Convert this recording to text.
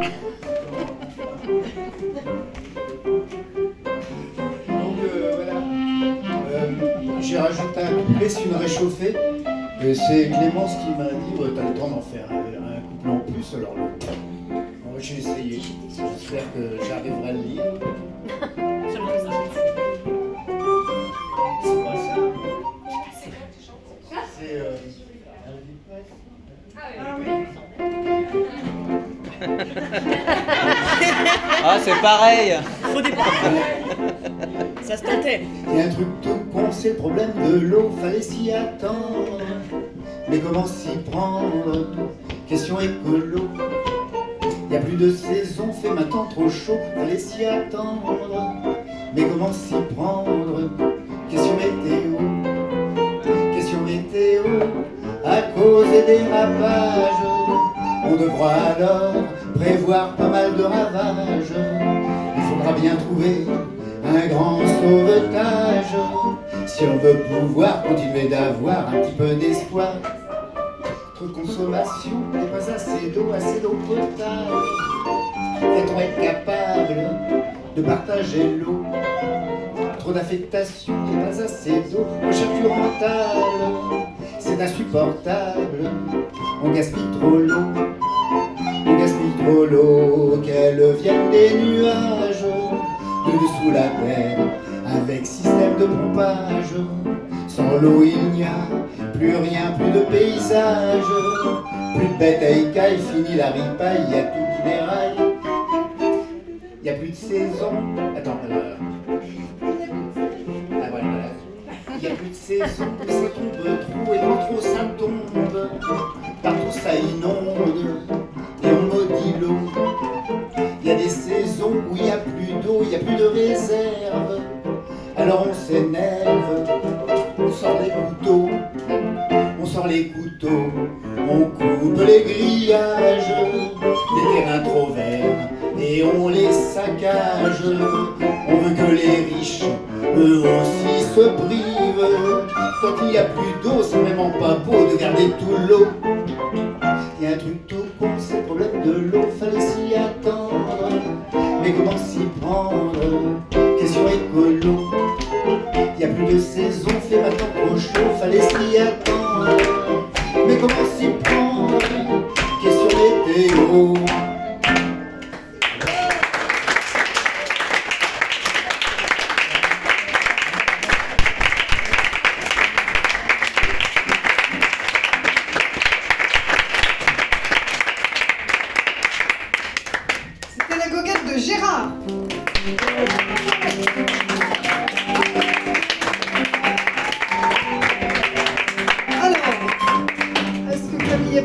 Donc voilà. J'ai rajouté un couplet sur une réchauffée. C'est Clémence qui m'a dit t'as le temps d'en faire un couplet en plus. Alors bon, j'ai essayé. J'espère que j'arriverai à le lire. C'est pas ça. C'est Ah, c'est pareil. Faux départ. Ça se tentait. Il y a un truc tout con, c'est le problème de l'eau, fallait s'y attendre. Mais comment s'y prendre? Question écolo. Il y a plus de saison, fait maintenant trop chaud, fallait s'y attendre. Mais comment s'y prendre? Question météo. Question météo. À cause des dérapages, on devra alors prévoir pas mal de ravages. Il faudra bien trouver un grand sauvetage si on veut pouvoir continuer d'avoir un petit peu d'espoir. Trop de consommation et pas assez d'eau potable. Fait-on être capable de partager l'eau? Trop d'affectation et pas assez d'eau, recherche du rentable, c'est insupportable. On gaspille trop l'eau, on gaspille trop l'eau, qu'elle vienne des nuages de dessous la terre, avec système de pompage. Sans l'eau il n'y a plus rien, plus de paysage, plus de bêtes à écailles, fini la ripaille, y a tout qui déraille. Y a plus de saison. Attends, voilà. Il y a plus de saison, ça tombe trop, et dans trop ça tombe. Partout ça inonde, et on maudit l'eau. Il y a des saisons où il n'y a plus d'eau, il n'y a plus de réserve. Alors on s'énerve, on sort les couteaux, on coupe les grillages, des terrains trop verts, et on les saccage. On veut que les riches, eux aussi, se privent. Quand il n'y a plus d'eau, c'est vraiment pas beau de garder tout l'eau. Il y a un truc tout con, c'est le problème de l'eau, fallait s'y attendre. Mais comment s'y prendre? Question écolo. Il n'y a plus de saison, fait maintenant trop chaud, fallait s'y attendre. Mais comment s'y prendre? Question météo. C'était la goguette de Gérard.